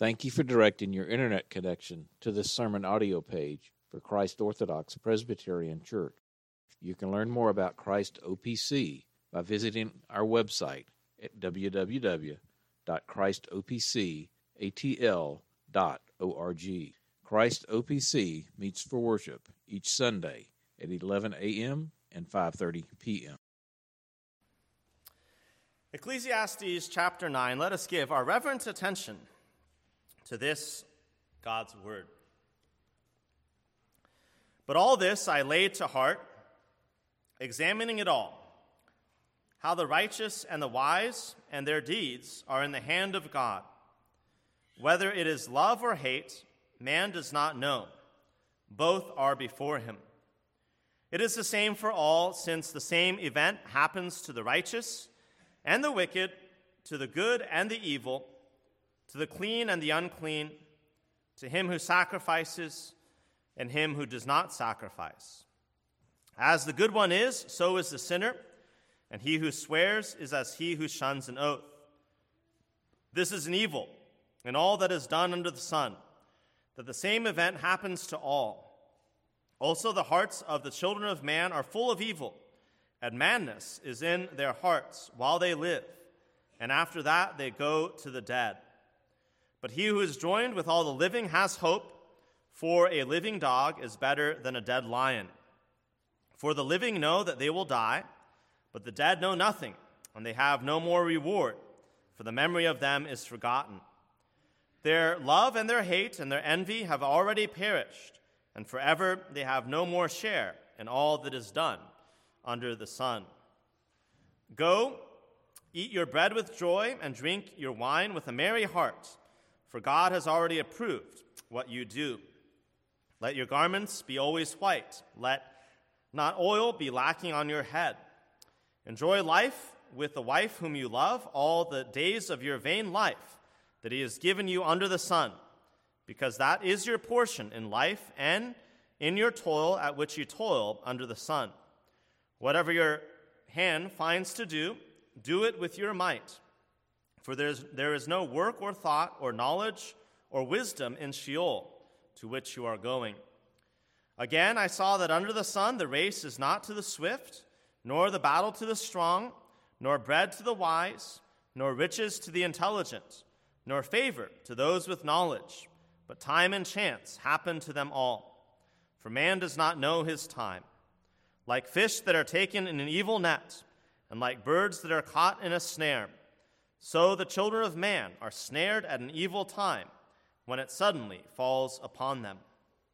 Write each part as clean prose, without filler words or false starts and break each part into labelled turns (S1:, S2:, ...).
S1: Thank you for directing your internet connection to this sermon audio page for Christ Orthodox Presbyterian Church. You can learn more about Christ OPC by visiting our website at www.christopcatl.org. Christ OPC meets for worship each Sunday at 11 a.m. and 5:30 p.m.
S2: Ecclesiastes chapter 9, let us give our reverent attention to this God's word. But all this I laid to heart, examining it all, how the righteous and the wise and their deeds are in the hand of God. Whether it is love or hate, man does not know. Both are before him. It is the same for all, since the same event happens to the righteous and the wicked, to the good and the evil, to the clean and the unclean, to him who sacrifices and him who does not sacrifice. As the good one is, so is the sinner, and he who swears is as he who shuns an oath. This is an evil in all that is done under the sun, that the same event happens to all. Also the hearts of the children of man are full of evil, and madness is in their hearts while they live, and after that they go to the dead. But he who is joined with all the living has hope, for a living dog is better than a dead lion. For the living know that they will die, but the dead know nothing, and they have no more reward, for the memory of them is forgotten. Their love and their hate and their envy have already perished, and forever they have no more share in all that is done under the sun. Go, eat your bread with joy, and drink your wine with a merry heart, for God has already approved what you do. Let your garments be always white. Let not oil be lacking on your head. Enjoy life with the wife whom you love all the days of your vain life that he has given you under the sun, because that is your portion in life and in your toil at which you toil under the sun. Whatever your hand finds to do, do it with your might. For there is no work or thought or knowledge or wisdom in Sheol, to which you are going. Again, I saw that under the sun the race is not to the swift, nor the battle to the strong, nor bread to the wise, nor riches to the intelligent, nor favor to those with knowledge, but time and chance happen to them all. For man does not know his time. Like fish that are taken in an evil net, and like birds that are caught in a snare, so the children of man are snared at an evil time, when it suddenly falls upon them.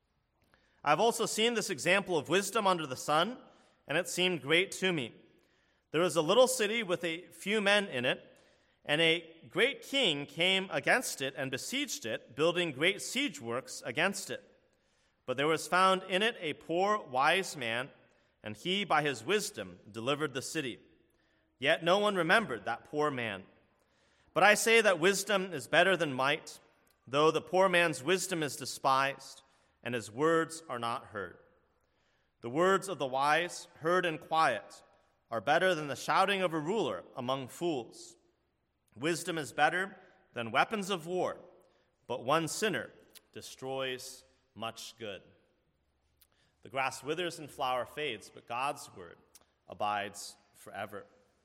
S2: I have also seen this example of wisdom under the sun, and it seemed great to me. There was a little city with a few men in it, and a great king came against it and besieged it, building great siege works against it. But there was found in it a poor wise man, and he by his wisdom delivered the city. Yet no one remembered that poor man. But I say that wisdom is better than might, though the poor man's wisdom is despised, and his words are not heard. The words of the wise, heard in quiet, are better than the shouting of a ruler among fools. Wisdom is better than weapons of war, but one sinner destroys much good. The grass withers and flower fades, but God's word abides forever.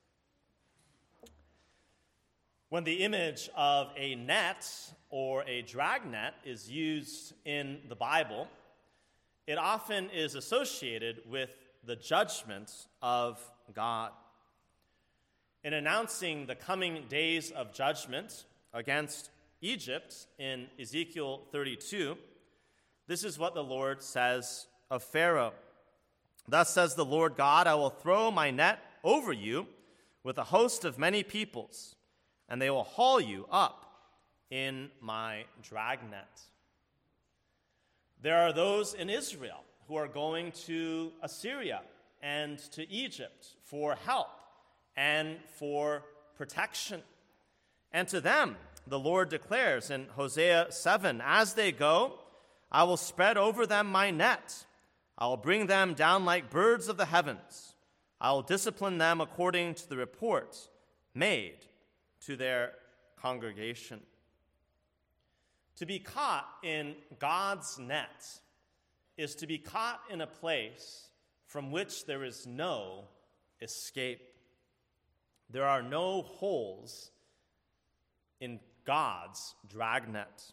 S2: When the image of a net or a dragnet is used in the Bible, it often is associated with the judgment of God. In announcing the coming days of judgment against Egypt in Ezekiel 32, this is what the Lord says of Pharaoh. Thus says the Lord God, I will throw my net over you with a host of many peoples, and they will haul you up in my dragnet. There are those in Israel who are going to Assyria and to Egypt for help and for protection. And to them, the Lord declares in Hosea 7, as they go, I will spread over them my net. I will bring them down like birds of the heavens. I will discipline them according to the report made to their congregation. To be caught in God's net is to be caught in a place from which there is no escape. There are no holes in God's dragnet.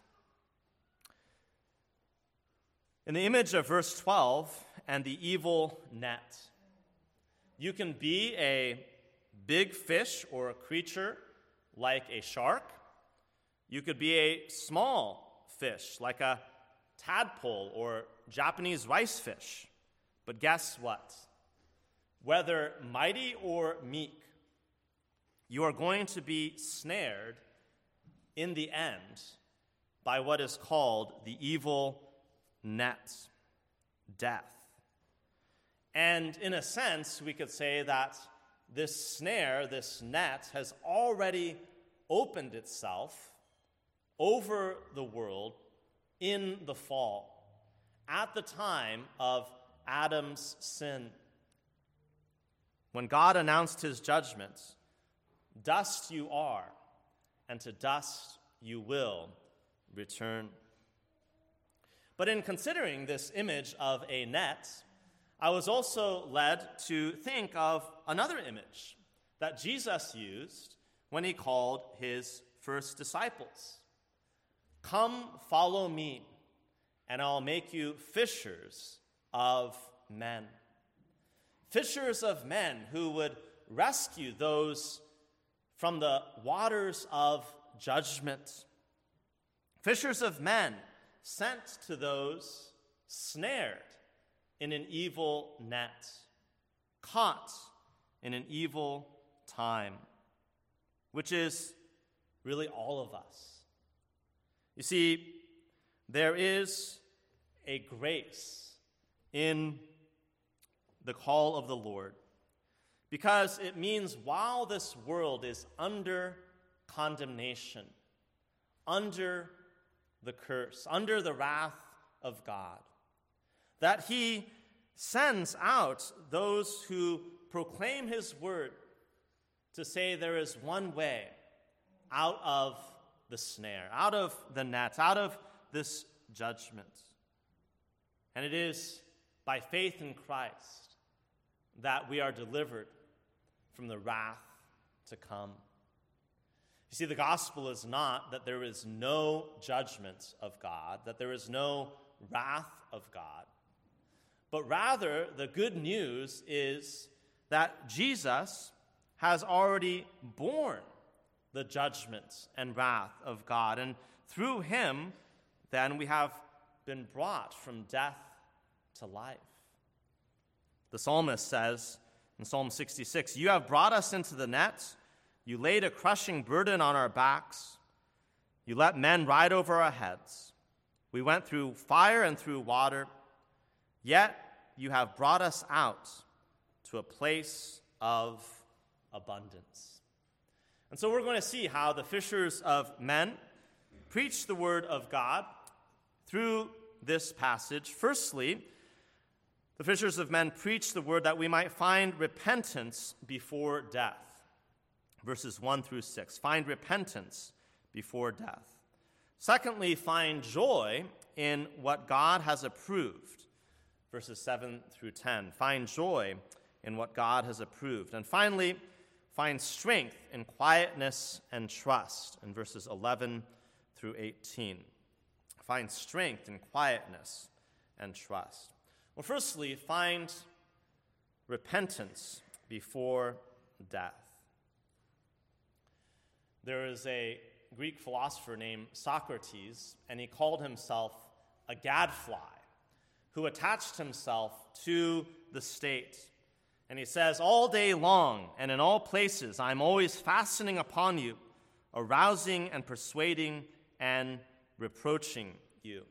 S2: In the image of verse 12 and the evil net, you can be a big fish or a creature like a shark. You could be a small fish like a tadpole or Japanese rice fish. But guess what? Whether mighty or meek, you are going to be snared in the end by what is called the evil net, death. And in a sense, we could say that this snare, this net, has already opened itself over the world in the fall, at the time of Adam's sin. When God announced his judgment, dust you are, and to dust you will return. But in considering this image of a net, I was also led to think of another image that Jesus used when he called his first disciples. Come, follow me, and I'll make you fishers of men. Fishers of men who would rescue those from the waters of judgment. Fishers of men sent to those snared in an evil net, caught in an evil time, which is really all of us. You see, there is a grace in the call of the Lord, because it means while this world is under condemnation, under the curse, under the wrath of God, that he sends out those who proclaim his word to say there is one way out of the snare, out of the net, out of this judgment. And it is by faith in Christ that we are delivered from the wrath to come. You see, the gospel is not that there is no judgment of God, that there is no wrath of God, but rather the good news is that Jesus has already borne the judgment and wrath of God, and through him, then we have been brought from death to life. The psalmist says in Psalm 66, "You have brought us into the net. You laid a crushing burden on our backs. You let men ride over our heads. We went through fire and through water, yet you have brought us out to a place of abundance." And so we're going to see how the fishers of men preach the word of God through this passage. Firstly, the fishers of men preach the word that we might find repentance before death. Verses 1 through 6. Find repentance before death. Secondly, find joy in what God has approved. Verses 7 through 10. Find joy in what God has approved. And finally, find strength in quietness and trust in verses 11 through 18. Find strength in quietness and trust. Well, firstly, find repentance before death. There is a Greek philosopher named Socrates, and he called himself a gadfly who attached himself to the state. And he says, "All day long and in all places, I'm always fastening upon you, arousing and persuading and reproaching you."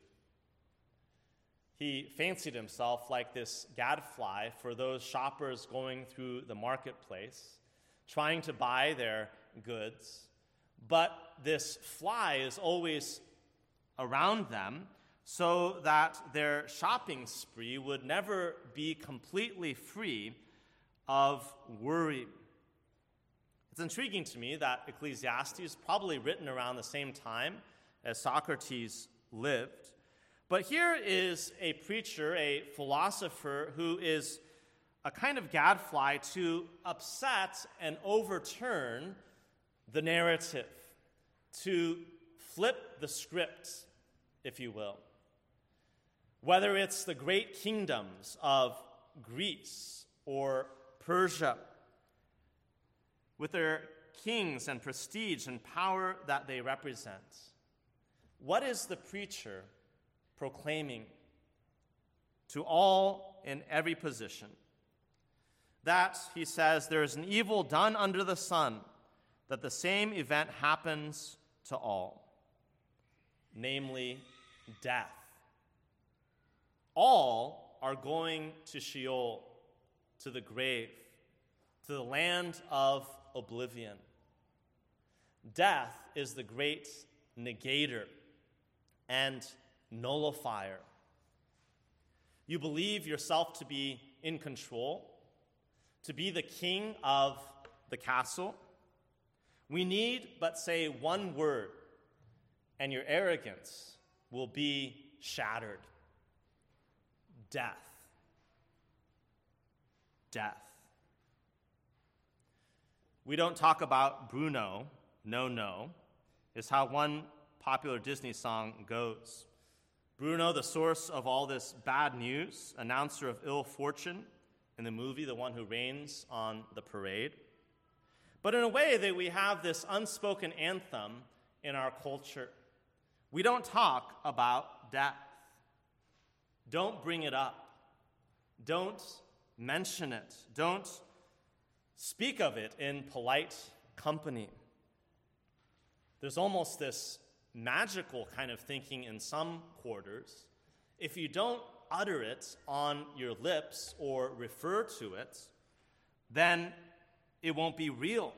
S2: He fancied himself like this gadfly for those shoppers going through the marketplace, trying to buy their goods. But this fly is always around them so that their shopping spree would never be completely free of worry. It's intriguing to me that Ecclesiastes, probably written around the same time as Socrates lived. But here is a preacher, a philosopher, who is a kind of gadfly to upset and overturn the narrative, to flip the script, if you will. Whether it's the great kingdoms of Greece or Persia, with their kings and prestige and power that they represent, what is the preacher proclaiming to all in every position? That, he says, there is an evil done under the sun, that the same event happens to all, namely death. All are going to Sheol, to the grave, to the land of oblivion. Death is the great negator and nullifier. You believe yourself to be in control, to be the king of the castle. We need but say one word, and your arrogance will be shattered. Death. Death. We don't talk about Bruno, no, is how one popular Disney song goes. Bruno, the source of all this bad news, announcer of ill fortune in the movie, the one who reigns on the parade. But in a way that we have this unspoken anthem in our culture. We don't talk about death. Don't bring it up. Don't mention it. Don't speak of it in polite company. There's almost this magical kind of thinking in some quarters. If you don't utter it on your lips or refer to it, then it won't be real.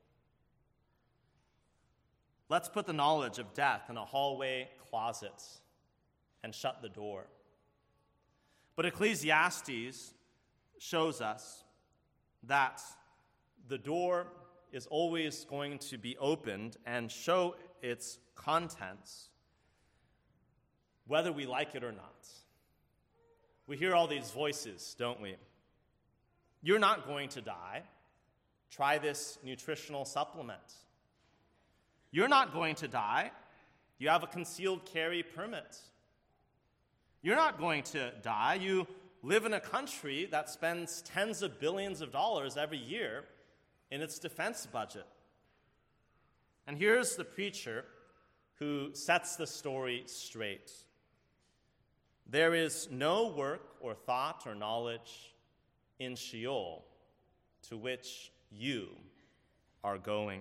S2: Let's put the knowledge of death in a hallway closet and shut the door. But Ecclesiastes shows us that the door is always going to be opened and show its contents, whether we like it or not. We hear all these voices, don't we? You're not going to die. Try this nutritional supplement. You're not going to die. You have a concealed carry permit. You're not going to die. You live in a country that spends tens of billions of dollars every year in its defense budget. And here's the preacher who sets the story straight. There is no work or thought or knowledge in Sheol to which you are going.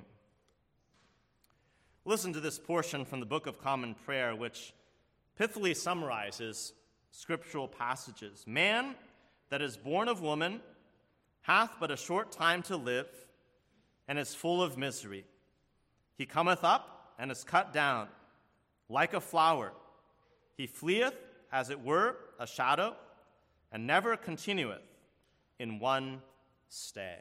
S2: Listen to this portion from the Book of Common Prayer, which pithily summarizes scriptural passages. Man that is born of woman hath but a short time to live, and is full of misery. He cometh up and is cut down like a flower. He fleeth, as it were, a shadow, and never continueth in one stay.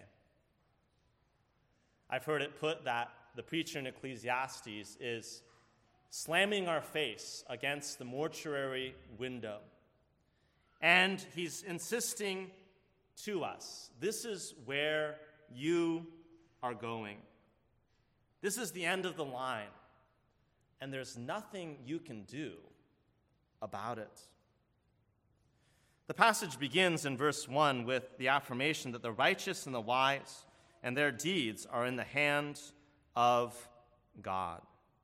S2: I've heard it put that the preacher in Ecclesiastes is slamming our face against the mortuary window. And he's insisting to us, this is where you are going. This is the end of the line, and there's nothing you can do about it. The passage begins in verse 1 with the affirmation that the righteous and the wise and their deeds are in the hand of God.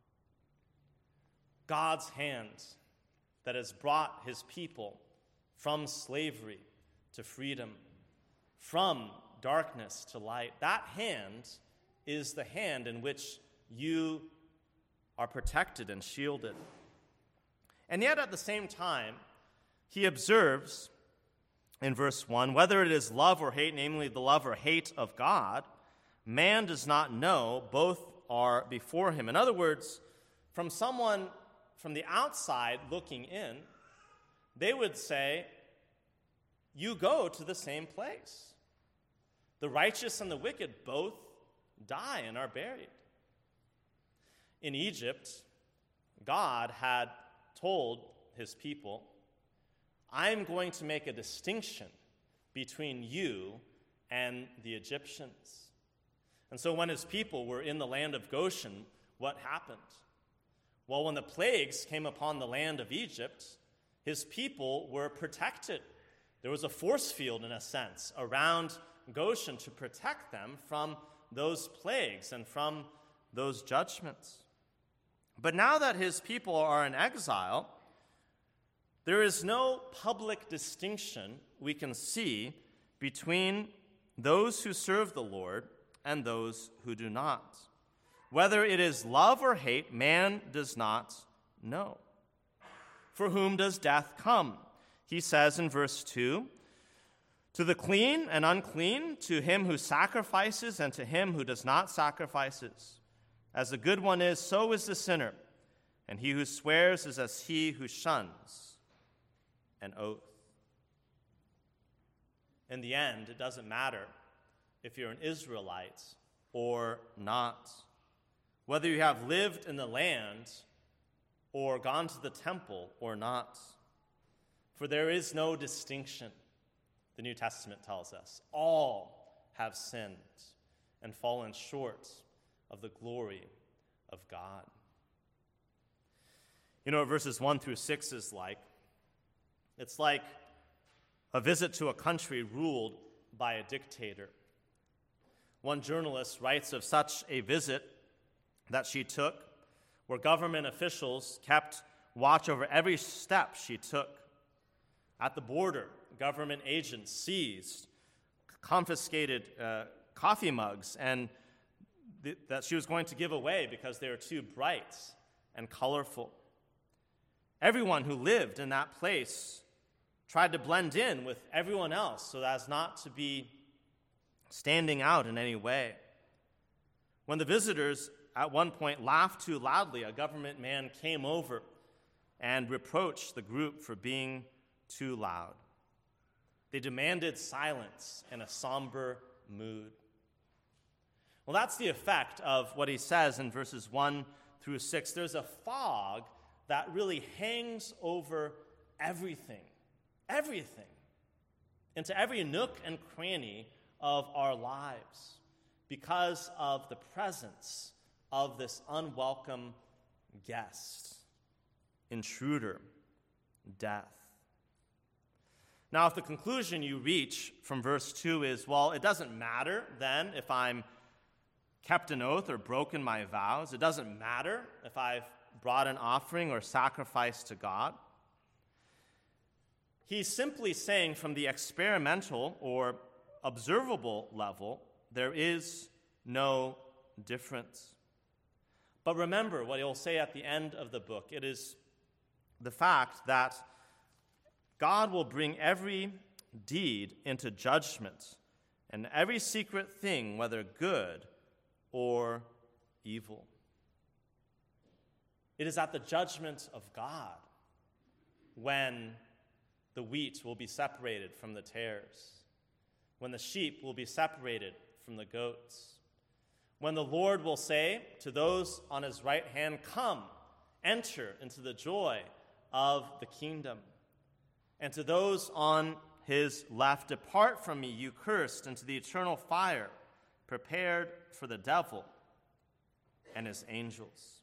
S2: God's hand that has brought his people from slavery to freedom, from darkness to light. That hand is the hand in which you are protected and shielded. And yet at the same time, he observes in verse 1, whether it is love or hate, namely the love or hate of God, man does not know, both are before him. In other words, from someone from the outside looking in, they would say, you go to the same place. The righteous and the wicked both die and are buried. In Egypt, God had told his people, I'm going to make a distinction between you and the Egyptians. And so when his people were in the land of Goshen, what happened? Well, when the plagues came upon the land of Egypt, his people were protected. There was a force field, in a sense, around Goshen to protect them from those plagues and from those judgments. But now that his people are in exile, there is no public distinction we can see between those who serve the Lord and those who do not. Whether it is love or hate, man does not know. For whom does death come? He says in verse 2, to the clean and unclean, to him who sacrifices and to him who does not sacrifices. As the good one is, so is the sinner, and he who swears is as he who shuns an oath. In the end, it doesn't matter if you're an Israelite or not, whether you have lived in the land or gone to the temple or not. For there is no distinction, the New Testament tells us. All have sinned and fallen short of the glory of God. You know what verses 1 through 6 is like? It's like a visit to a country ruled by a dictator. One journalist writes of such a visit that she took, where government officials kept watch over every step she took. At the border, government agents seized, confiscated coffee mugs and that she was going to give away because they were too bright and colorful. Everyone who lived in that place tried to blend in with everyone else so as not to be standing out in any way. When the visitors at one point laughed too loudly, a government man came over and reproached the group for being too loud. They demanded silence in a somber mood. Well, that's the effect of what he says in verses 1 through 6. There's a fog that really hangs over everything, into every nook and cranny of our lives because of the presence of this unwelcome guest, intruder, death. Now, if the conclusion you reach from verse 2 is, well, it doesn't matter then if I'm kept an oath or broken my vows, it doesn't matter if I've brought an offering or sacrifice to God, he's simply saying from the experimental or observable level, there is no difference. But remember what he'll say at the end of the book. It is the fact that God will bring every deed into judgment and every secret thing, whether good or evil. It is at the judgment of God when the wheat will be separated from the tares, when the sheep will be separated from the goats, when the Lord will say to those on his right hand, come, enter into the joy of the kingdom. And to those on his left, depart from me, you cursed, into the eternal fire, prepared for the devil and his angels.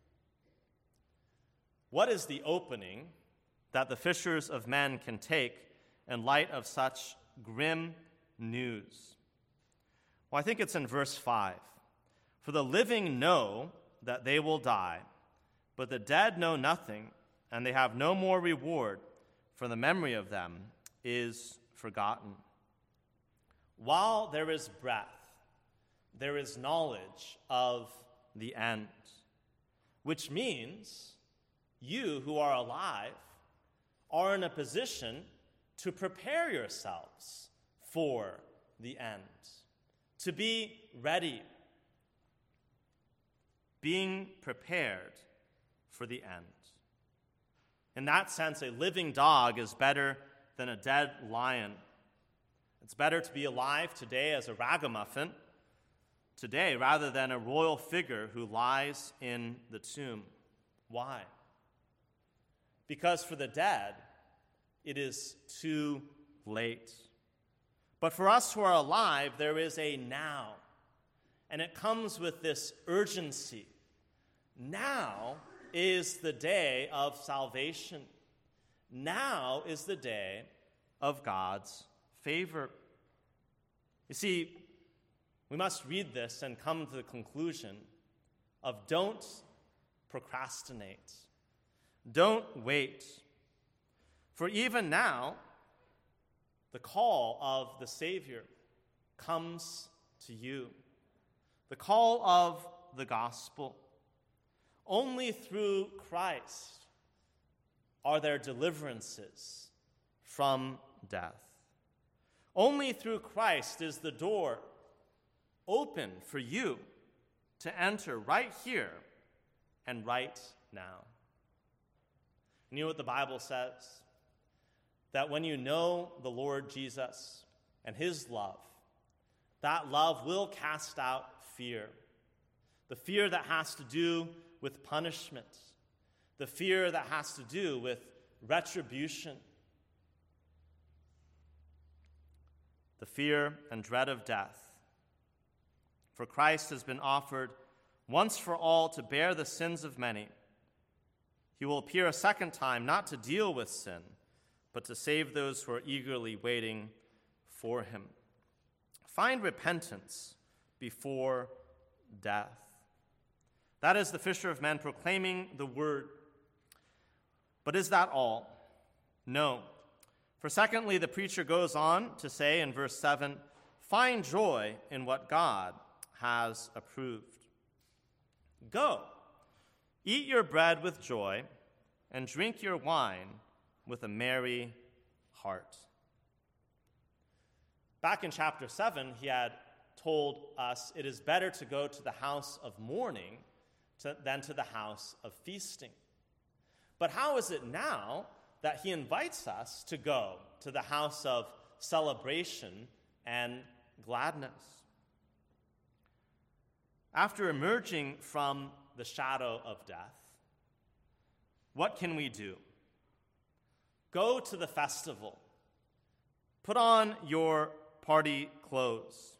S2: What is the opening that the fishers of men can take in light of such grim news? Well, I think it's in verse 5. For the living know that they will die, but the dead know nothing, and they have no more reward, for the memory of them is forgotten. While there is breath, there is knowledge of the end, which means you who are alive are in a position to prepare yourselves for the end, to be ready, being prepared for the end. In that sense, a living dog is better than a dead lion. It's better to be alive today as a ragamuffin today rather than a royal figure who lies in the tomb. Why? Because for the dead, it is too late. But for us who are alive, there is a now. And it comes with this urgency. Now is the day of salvation. Now is the day of God's favor. You see, we must read this and come to the conclusion of don't procrastinate. Don't wait. For even now, the call of the Savior comes to you. The call of the gospel. Only through Christ are there deliverances from death. Only through Christ is the door open for you to enter right here and right now. You know what the Bible says? That when you know the Lord Jesus and his love, that love will cast out fear. The fear that has to do with punishment. The fear that has to do with retribution. The fear and dread of death. For Christ has been offered once for all to bear the sins of many. He will appear a second time, not to deal with sin, but to save those who are eagerly waiting for him. Find repentance before death. That is the fisher of men proclaiming the word. But is that all? No. For secondly, the preacher goes on to say in verse 7, find joy in what God has approved. Go, eat your bread with joy, and drink your wine with a merry heart. Back in chapter 7, he had told us it is better to go to the house of mourning than to the house of feasting. But how is it now that he invites us to go to the house of celebration and gladness? After emerging from the shadow of death, what can we do? Go to the festival. Put on your party clothes.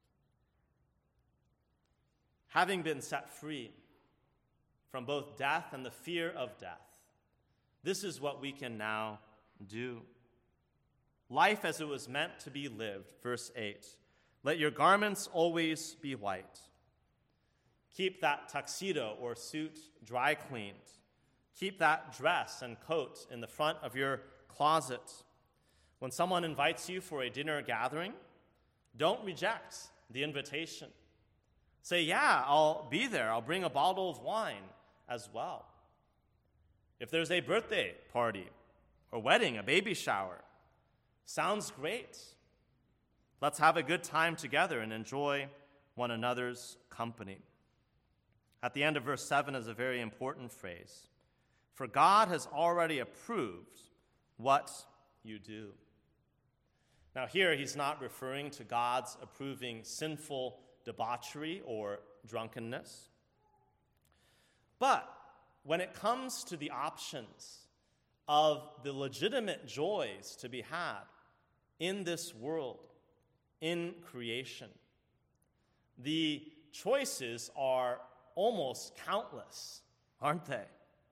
S2: Having been set free from both death and the fear of death, this is what we can now do. Life as it was meant to be lived, verse 8. Let your garments always be white. Keep that tuxedo or suit dry cleaned. Keep that dress and coat in the front of your closet. When someone invites you for a dinner gathering, don't reject the invitation. Say, yeah, I'll be there. I'll bring a bottle of wine as well. If there's a birthday party or wedding, a baby shower, sounds great. Let's have a good time together and enjoy one another's company. At the end of verse 7 is a very important phrase. For God has already approved what you do. Now here he's not referring to God's approving sinful debauchery or drunkenness. But when it comes to the options of the legitimate joys to be had in this world, in creation, the choices are almost countless, aren't they?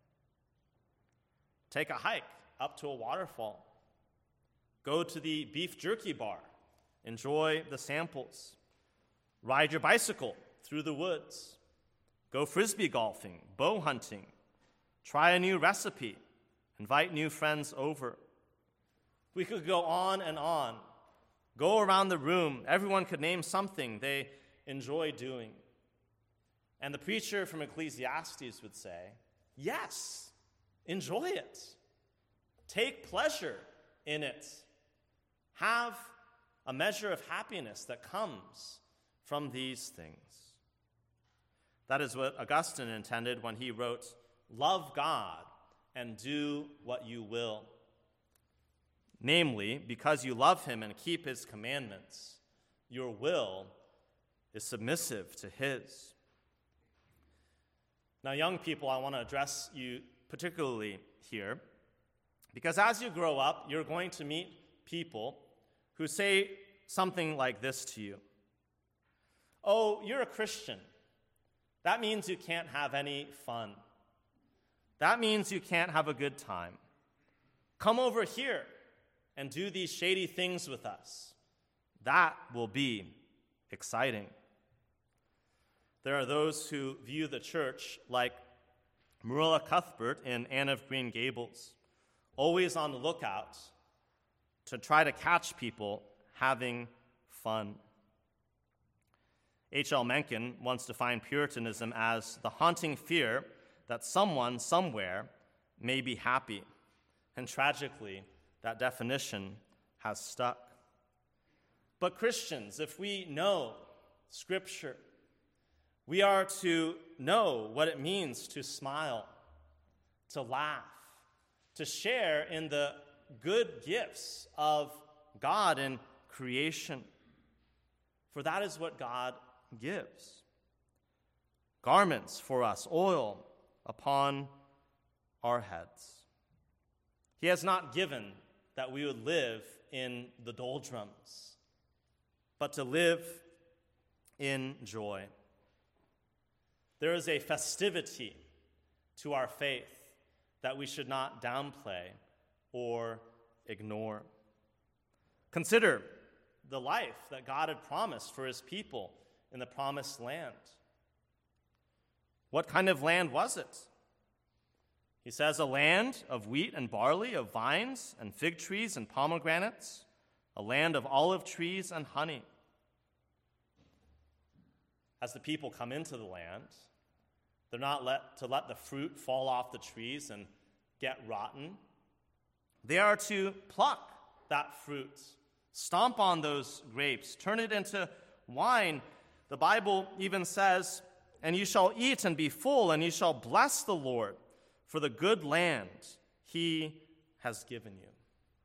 S2: Take a hike up to a waterfall. Go to the beef jerky bar. Enjoy the samples. Ride your bicycle through the woods. Go frisbee golfing, bow hunting. Try a new recipe. Invite new friends over. We could go on and on. Go around the room. Everyone could name something they enjoy doing. And the preacher from Ecclesiastes would say, yes, enjoy it. Take pleasure in it. Have a measure of happiness that comes from these things. That is what Augustine intended when he wrote, love God and do what you will. Namely, because you love him and keep his commandments, your will is submissive to his. Now, young people, I want to address you particularly here, because as you grow up, you're going to meet people who say something like this to you. Oh, you're a Christian. That means you can't have any fun. That means you can't have a good time. Come over here and do these shady things with us. That will be exciting. There are those who view the church like Marilla Cuthbert in Anne of Green Gables, always on the lookout to try to catch people having fun. H.L. Mencken once defined Puritanism as the haunting fear that someone somewhere may be happy. And tragically, that definition has stuck. But Christians, if we know Scripture, we are to know what it means to smile, to laugh, to share in the good gifts of God and creation. For that is what God gives. Garments for us, oil upon our heads. He has not given that we would live in the doldrums, but to live in joy. There is a festivity to our faith that we should not downplay or ignore. Consider the life that God had promised for his people in the promised land. What kind of land was it? He says, a land of wheat and barley, of vines and fig trees and pomegranates, a land of olive trees and honey. As the people come into the land, they're not to let the fruit fall off the trees and get rotten. They are to pluck that fruit, stomp on those grapes, turn it into wine. The Bible even says, and you shall eat and be full, and you shall bless the Lord for the good land he has given you.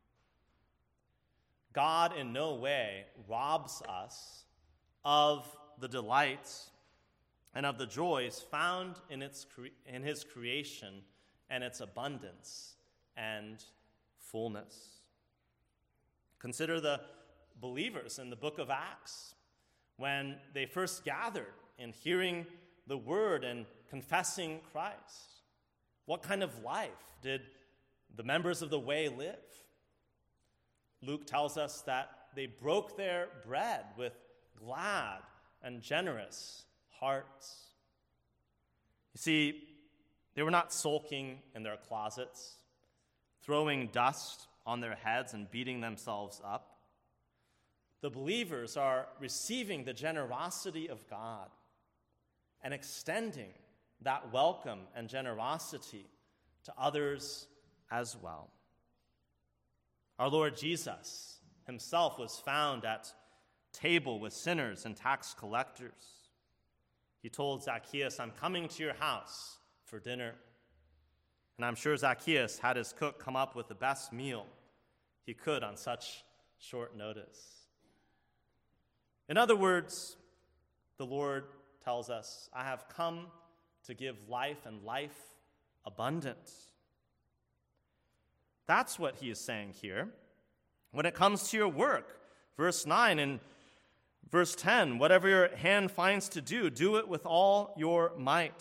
S2: God in no way robs us of the delights and of the joys found in his creation and its abundance and fullness. Consider the believers in the book of Acts when they first gathered in hearing the word and confessing Christ. What kind of life did the members of the way live? Luke tells us that they broke their bread with glad and generous hearts. You see, they were not sulking in their closets, throwing dust on their heads and beating themselves up. The believers are receiving the generosity of God and extending that welcome and generosity to others as well. Our Lord Jesus himself was found at table with sinners and tax collectors. He told Zacchaeus, I'm coming to your house for dinner. And I'm sure Zacchaeus had his cook come up with the best meal he could on such short notice. In other words, the Lord tells us, I have come to give life and life abundant. That's what he is saying here. When it comes to your work, verse 9 and verse 10, whatever your hand finds to do, do it with all your might.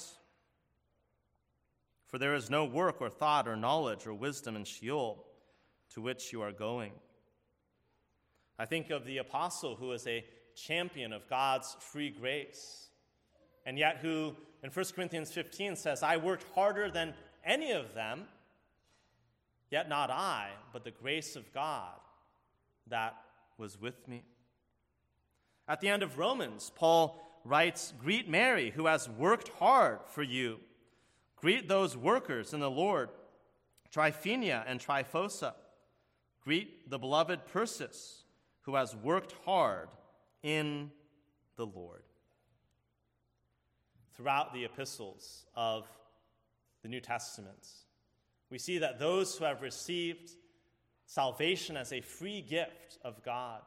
S2: For there is no work or thought or knowledge or wisdom in Sheol to which you are going. I think of the apostle who is a champion of God's free grace, and yet who in 1 Corinthians 15 says, I worked harder than any of them, yet not I, but the grace of God that was with me. At the end of Romans, Paul writes, greet Mary, who has worked hard for you. Greet those workers in the Lord, Tryphenia and Tryphosa. Greet the beloved Persis, who has worked hard in the Lord. Throughout the epistles of the New Testament, we see that those who have received salvation as a free gift of God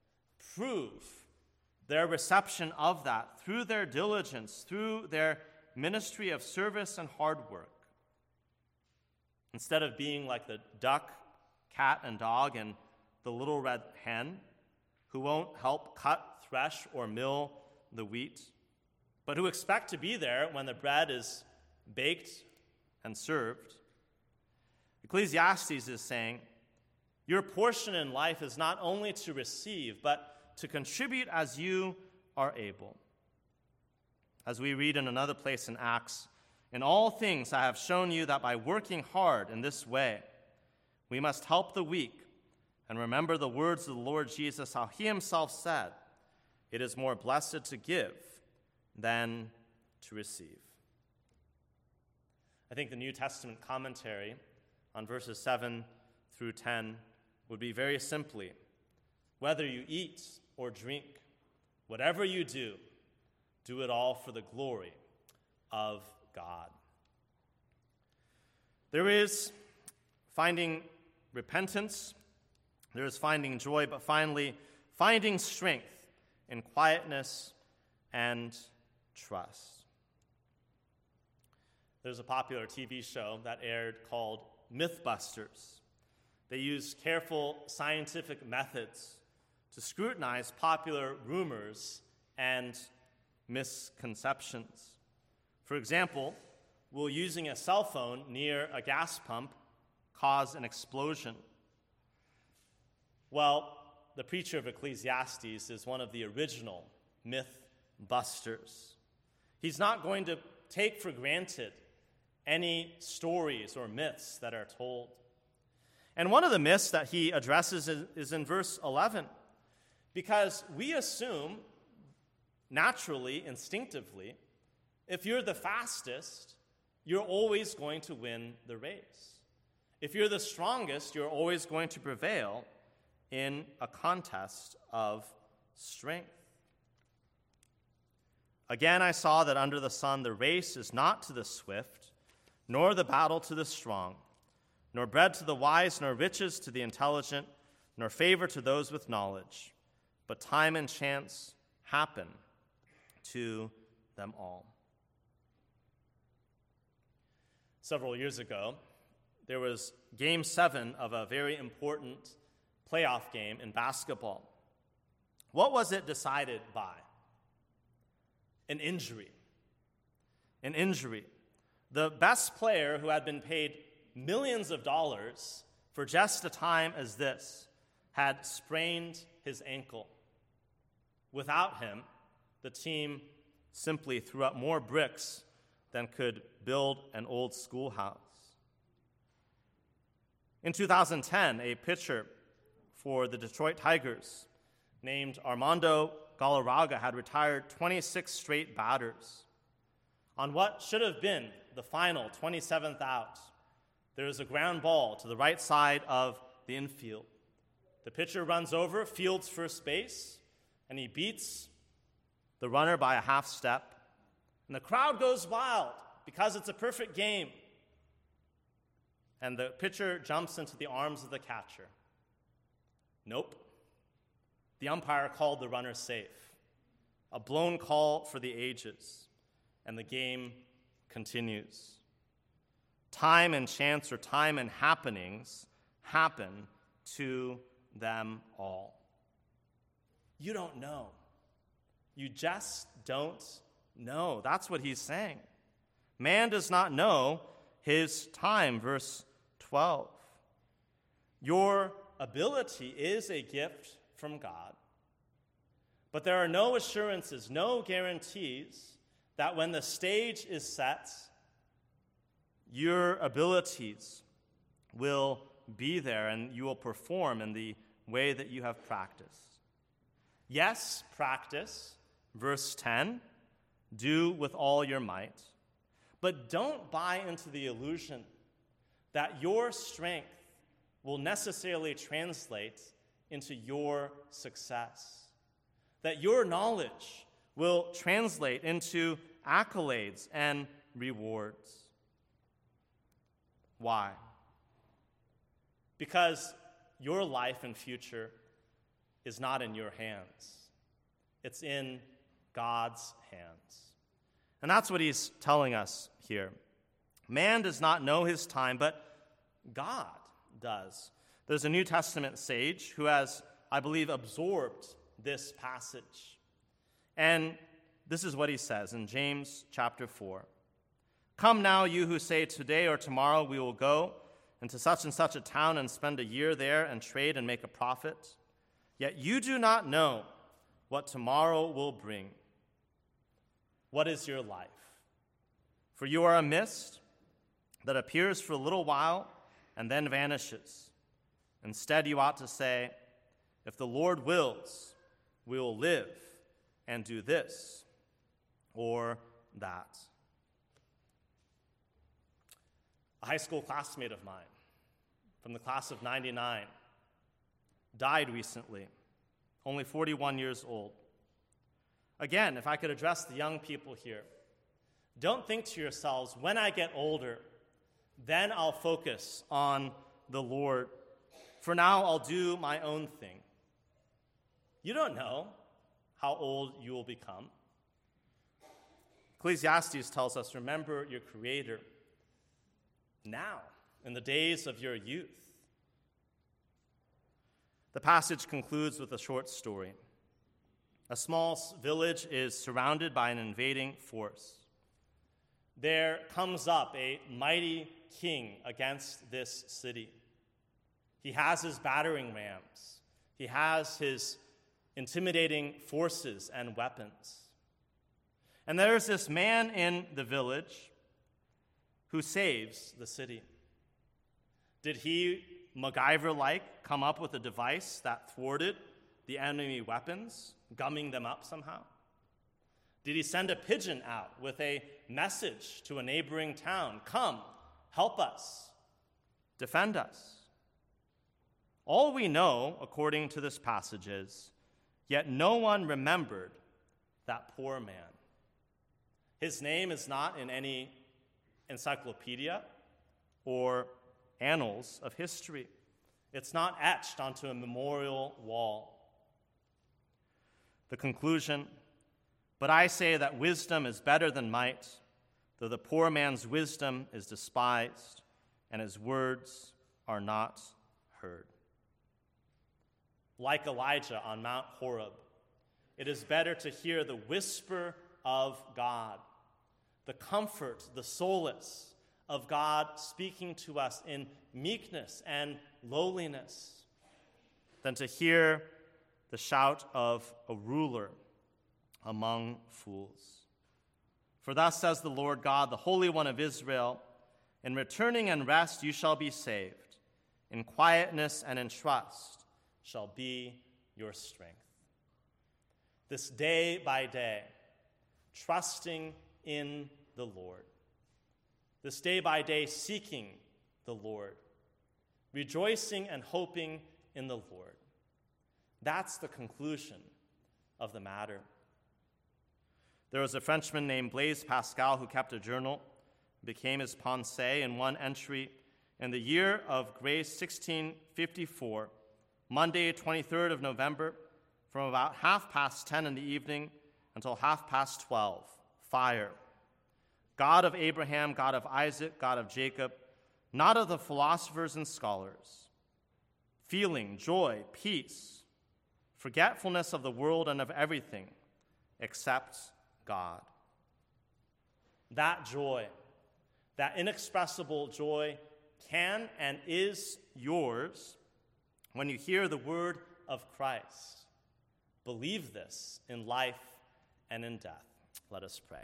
S2: prove their reception of that through their diligence, through their ministry of service and hard work. Instead of being like the duck, cat, and dog and the little red hen, who won't help cut, thresh, or mill the wheat, but who expect to be there when the bread is baked and served, Ecclesiastes is saying, your portion in life is not only to receive, but to contribute as you are able. As we read in another place in Acts, in all things I have shown you that by working hard in this way, we must help the weak and remember the words of the Lord Jesus, how he himself said, it is more blessed to give than to receive. I think the New Testament commentary on verses 7 through 10 would be very simply, whether you eat or drink, whatever you do, do it all for the glory of God. There is finding repentance, there is finding joy, but finally, finding strength in quietness and trust. There's a popular TV show that aired called Mythbusters. They use careful scientific methods to scrutinize popular rumors and misconceptions. For example, will using a cell phone near a gas pump cause an explosion? Well, the preacher of Ecclesiastes is one of the original myth busters. He's not going to take for granted any stories or myths that are told. And one of the myths that he addresses is in verse 11, because we assume, naturally, instinctively, if you're the fastest, you're always going to win the race. If you're the strongest, you're always going to prevail in a contest of strength. Again, I saw that under the sun the race is not to the swift, nor the battle to the strong, nor bread to the wise, nor riches to the intelligent, nor favor to those with knowledge, but time and chance happen to them all. Several years ago, there was Game 7 of a very important playoff game in basketball. What was it decided by? An injury. An injury. The best player, who had been paid millions of dollars for just a time as this, had sprained his ankle. Without him, the team simply threw up more bricks than could build an old schoolhouse. In 2010, a pitcher for the Detroit Tigers named Armando Galarraga had retired 26 straight batters. On what should have been the final 27th out, there is a ground ball to the right side of the infield. The pitcher runs over, fields first base, and he beats the runner by a half step. And the crowd goes wild because it's a perfect game. And the pitcher jumps into the arms of the catcher. Nope. The umpire called the runner safe. A blown call for the ages. And the game continues. Time and chance, or time and happenings, happen to them all. You don't know. You just don't know. That's what he's saying. Man does not know his time, verse 12. Your ability is a gift from God, but there are no assurances, no guarantees that when the stage is set, your abilities will be there and you will perform in the way that you have practiced. Yes, practice, verse 10, do with all your might, but don't buy into the illusion that your strength will necessarily translate into your success, that your knowledge will translate into accolades and rewards. Why? Because your life and future is not in your hands. It's in God's hands. And that's what he's telling us here. Man does not know his time, but God does. There's a New Testament sage who has, I believe, absorbed this passage. And this is what he says in James chapter 4. Come now, you who say, today or tomorrow we will go into such and such a town and spend a year there and trade and make a profit. Yet you do not know what tomorrow will bring. What is your life? For you are a mist that appears for a little while and then vanishes. Instead, you ought to say, if the Lord wills, we will live and do this or that. A high school classmate of mine from the class of 99 died recently, only 41 years old. Again, if I could address the young people here, don't think to yourselves, when I get older, then I'll focus on the Lord. For now, I'll do my own thing. You don't know how old you will become. Ecclesiastes tells us, remember your Creator now, in the days of your youth. The passage concludes with a short story. A small village is surrounded by an invading force. There comes up a mighty king against this city. He has his battering rams. He has his intimidating forces and weapons. And there's this man in the village who saves the city. Did he, MacGyver-like, come up with a device that thwarted the enemy weapons, gumming them up somehow? Did he send a pigeon out with a message to a neighboring town? Come, help us, defend us. All we know, according to this passage, is, yet no one remembered that poor man. His name is not in any encyclopedia or annals of history. It's not etched onto a memorial wall. The conclusion, but I say that wisdom is better than might, though the poor man's wisdom is despised, and his words are not heard. Like Elijah on Mount Horeb, it is better to hear the whisper of God, the comfort, the solace of God speaking to us in meekness and lowliness, than to hear the shout of a ruler among fools. For thus says the Lord God, the Holy One of Israel, in returning and rest you shall be saved. In quietness and in trust shall be your strength. This day by day, trusting in the Lord. This day by day, seeking the Lord. Rejoicing and hoping in the Lord. That's the conclusion of the matter. There was a Frenchman named Blaise Pascal who kept a journal, became his pensée in one entry. In the year of grace 1654, Monday, 23rd of November, from about 10:30 in the evening until 12:30, fire. God of Abraham, God of Isaac, God of Jacob, not of the philosophers and scholars. Feeling, joy, peace, forgetfulness of the world and of everything except God. That joy, that inexpressible joy, can and is yours when you hear the word of Christ. Believe this in life and in death. Let us pray.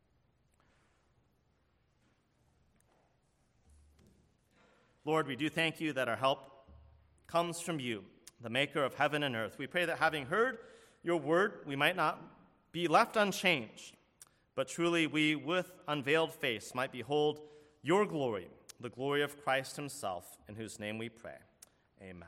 S2: Lord, we do thank you that our help comes from you, the maker of heaven and earth. We pray that having heard your word, we might not be left unchanged, but truly we, with unveiled face, might behold your glory, the glory of Christ himself, in whose name we pray. Amen.